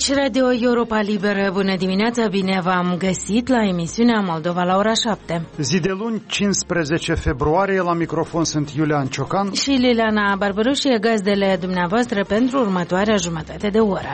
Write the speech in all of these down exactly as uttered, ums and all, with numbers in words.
Aici Radio Europa Liberă, bună dimineața, bine v-am găsit la emisiunea Moldova la ora șapte. Zi de luni, cincisprezece februarie, la microfon sunt Iulian Ciocan și Liliana Barbaroșie, gazdele dumneavoastră pentru următoarea jumătate de oră.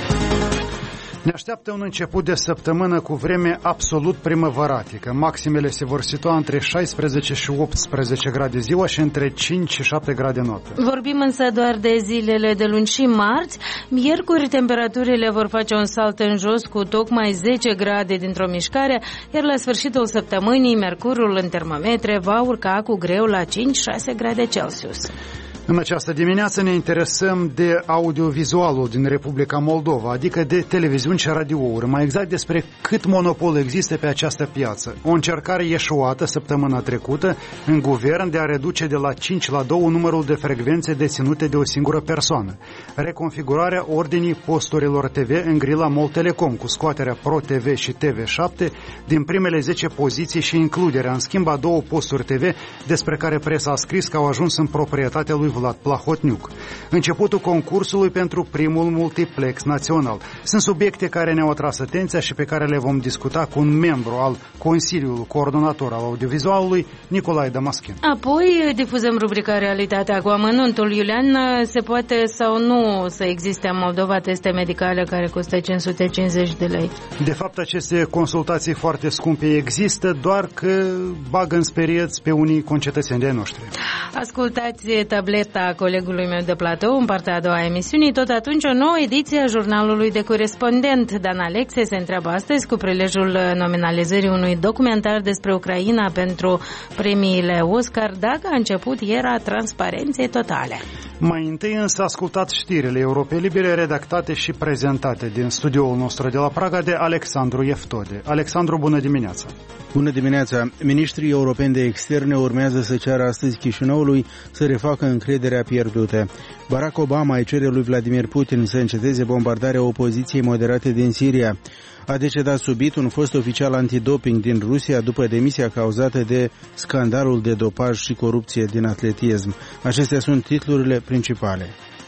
Ne așteaptă un început de săptămână cu vreme absolut primăvăratică. Maximele se vor situa între șaisprezece și optsprezece grade ziua și între cinci și șapte grade noaptea. Vorbim însă doar de zilele de luni și marți. Miercuri temperaturile vor face un salt în jos cu tocmai zece grade dintr-o mișcare, iar la sfârșitul săptămânii mercurul în termometre va urca cu greu la cinci șase grade Celsius. În această dimineață ne interesăm de audiovizualul din Republica Moldova, adică de televiziuni și radiouri, mai exact despre cât monopol există pe această piață. O încercare eșuată săptămâna trecută în guvern de a reduce de la cinci la doi numărul de frecvențe deținute de o singură persoană. Reconfigurarea ordinii posturilor T V în grila Moltelecom, cu scoaterea Pro T V și T V șapte din primele zece poziții și includerea în schimb a două posturi T V despre care presa a scris că au ajuns în proprietatea lui Vlad Plahotniuc. Începutul concursului pentru primul multiplex național. Sunt subiecte care ne-au atras atenția și pe care le vom discuta cu un membru al Consiliului Coordonator al Audiovizualului, Nicolae Damaschin. Apoi difuzăm rubrica Realitatea cu amănuntul. Iulian, se poate sau nu să existe în Moldova teste medicale care costă cinci sute cincizeci de lei? De fapt, aceste consultații foarte scumpe există, doar că bagă în sperieți pe unii concetățeni de noștri. Ascultați tableta colegului meu de platou în partea a doua a emisiunii. Tot atunci o nouă ediție a jurnalului de corespondent. Dan Alexe se întreabă astăzi cu prilejul nominalizării unui documentar despre Ucraina pentru premiile Oscar dacă a început era transparenței totale. Mai întâi însă ascultați știrile Europei Libere redactate și prezentate din studioul nostru de la Praga de Alexandru Eftode. Alexandru, bună dimineața! Bună dimineața! Ministrii europeni de externe urmează să ceară astăzi Chișinăului să refacă încrederea pierdută. Barack Obama îi cere lui Vladimir Putin să înceteze bombardarea opoziției moderate din Siria. A decedat subit un fost oficial antidoping din Rusia după demisia cauzată de scandalul de dopaj și corupție din atletism. Acestea sunt titlurile principale.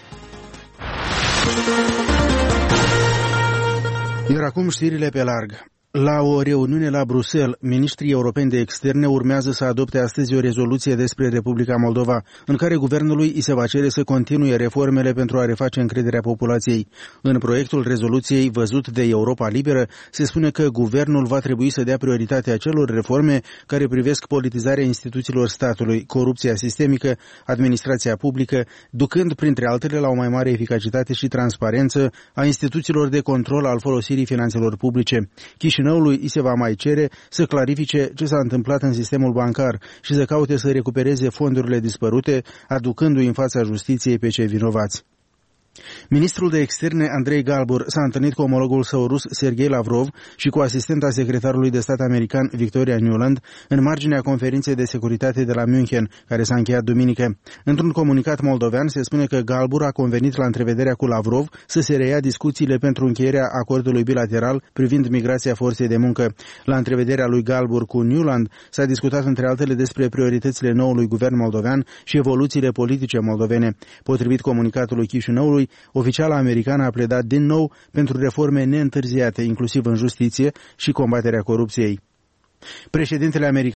Iar acum știrile pe larg. La o reuniune la Bruxelles, ministrii europeni de externe urmează să adopte astăzi o rezoluție despre Republica Moldova, în care guvernului îi se va cere să continue reformele pentru a reface încrederea populației. În proiectul rezoluției văzut de Europa Liberă, se spune că guvernul va trebui să dea prioritatea acelor reforme care privesc politizarea instituțiilor statului, corupția sistemică, administrația publică, ducând printre altele la o mai mare eficacitate și transparență a instituțiilor de control al folosirii finanțelor publice. Chișinăului îi se va mai cere să clarifice ce s-a întâmplat în sistemul bancar și să caute să recupereze fondurile dispărute, aducându-i în fața justiției pe cei vinovați. Ministrul de externe Andrei Galbur s-a întâlnit cu omologul său rus Sergei Lavrov și cu asistenta secretarului de stat american Victoria Nuland în marginea conferinței de securitate de la München, care s-a încheiat duminică. Într-un comunicat moldovean se spune că Galbur a convenit la întrevederea cu Lavrov să se reia discuțiile pentru încheierea acordului bilateral privind migrația forței de muncă. La întrevederea lui Galbur cu Nuland s-a discutat între altele despre prioritățile noului guvern moldovean și evoluțiile politice moldovene. Potrivit comunicatului Chișinăului, oficiala americană a pledat din nou pentru reforme neîntârziate, inclusiv în justiție și combaterea corupției. Președintele american